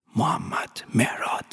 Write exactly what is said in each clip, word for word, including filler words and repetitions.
محمد مهراد.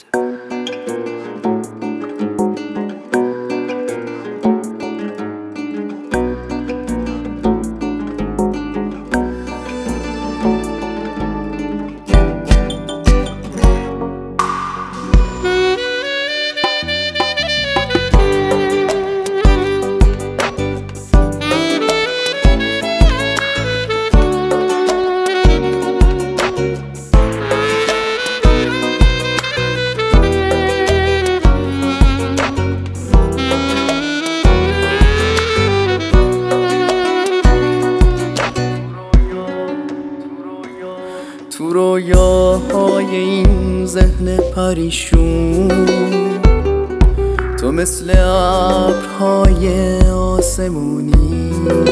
تو رویاهای این ذهن پریشون تو مثل ابرهای آسمونی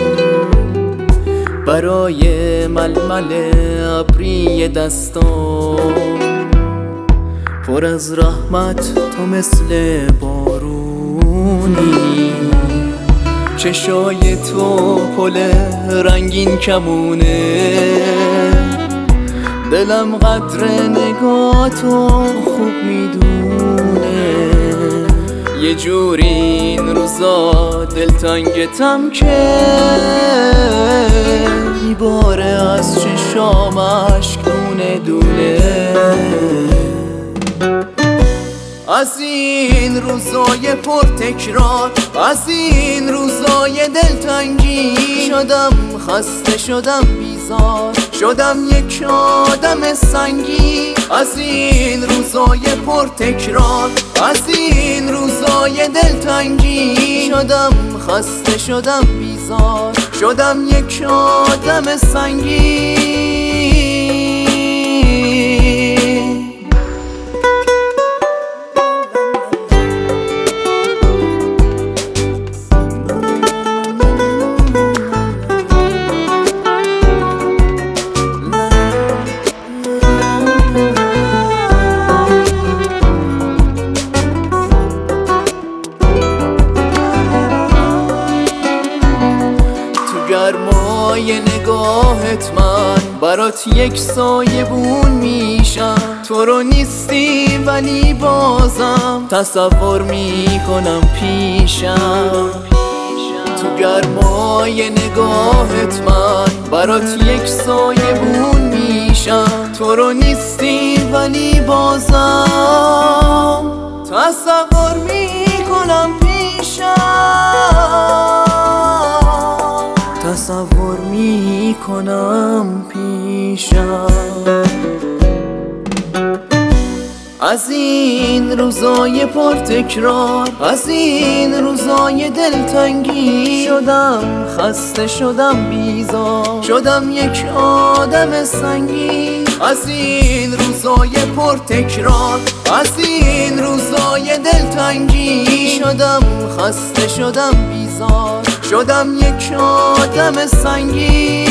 برای ململ ابری دستان پر از رحمت تو مثل بارونی چشای تو پل رنگین کمونه دلم قدر نگاهتو خوب میدونه یه جوری این روزا دلتنگتم که میباره از چشام اشک دونه دونه از این روزای پر تکرار از این روزای دلتنگی شدم خسته شدم بیزار شدم یک آدم سنگی از این روزای پر تکرار از این روزای دلتنگی شدم خسته شدم بیزار شدم یک آدم سنگی گرمای نگاهت من برات یک سایبون میشم تو رو نیستی ولی بازم تصور میکنم پیشم تو گرمای نگاهت من برات یک سایبون میشم تو رو نیستی ولی بازم تصور میکنم پیشم تصور می کنم پیشم از این روزای پر تکرار از این روزای دلتنگی شدم خسته شدم بیزار شدم یک آدم سنگی از این روزای پر تکرار از این روزای دلتنگی شدم خسته شدم بیزار شدم یک آدم سنگی